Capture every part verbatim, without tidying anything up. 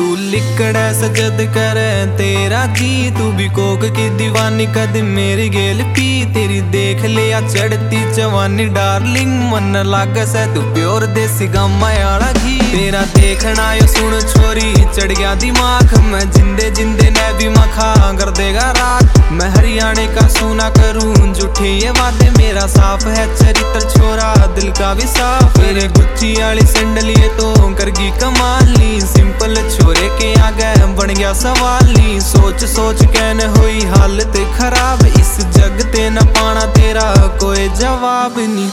तू लिकड़ा सजद करे तेरा जी, तू भी कोक की दीवानी कद मेरी गेल पी। तेरी देख लिया चढ़ती जवानी डार्लिंग, मन लागे से तू प्योर देसी गामा आला घी। तेरा देखना यो सुन छोरी चढ़ गया दिमाग, मैं जिंदे जिंदे ने भी मखा कर देगा रात। मैं हरियाणे का सुना करूं झूठे ये वादे, मेरा साफ है चरित्र छोरा दिल का भी साफ। मेरे गुच्ची वाली सैंडलिए तो करगी कमाली, सिंपल छोरे के आगे बन गया सवाली। सोच सोच कहने हुई हालत खराब, इस जग ते न पाना तेरा कोई जवाब नहीं।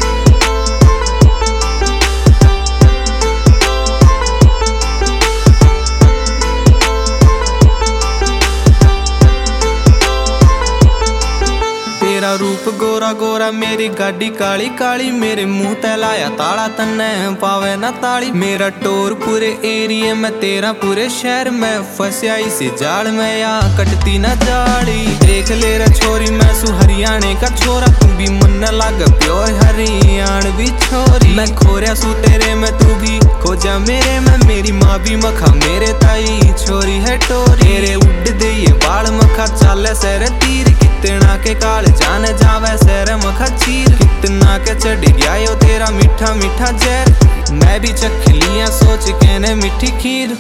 तेरा रूप गोरा गोरा मेरी गाड़ी काली काली, मेरे मुंह तैलाया ताला तन्ने पावे ना ताली। मेरा टोर पूरे एरिया में तेरा पूरे शहर में, फंसिया इसी जाल में या कटती ना जाड़ी। देख ले रे छोरी मैं सु हरियाणे का छोरा, तू भी मन लाग प्योर हरियाणवी छोरी। मैं खोरिया सु तेरे में तू भी खोजा मेरे में, मेरी माँ भी मखा मेरे ताई छोरी है टोरी। तेरे उड़ दे ये बाल मखा चाले सर तीर, कितना के काल जान जावे सर मखा चीर। कितना के चढ़ गया यो तेरा मीठा मीठा जहर, मैं भी चख लिया सोच के ने मीठी खीर।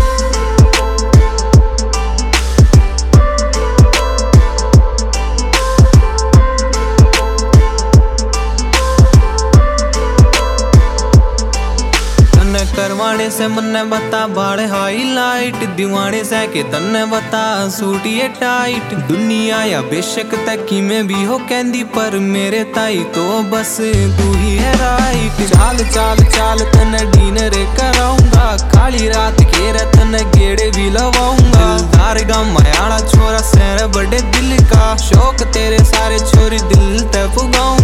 करवाने से मन्ने बता बाड़े हाईलाइट, दीवाने से के तन्ने बता सूटिए टाइट। दुनिया या बेशक तकी में भी हो कहंदी, पर मेरे ताई तो बस तू ही है राइट। चाल चाल चाल तन्ने डिनर कराऊंगा, काली रात के रतन गेड़े भी लवाऊंगा। दिलदार गामा आला छोरा सैर बड़े दिल का, शौक तेरे सारे छोरी दिल ते पुगाऊंगा।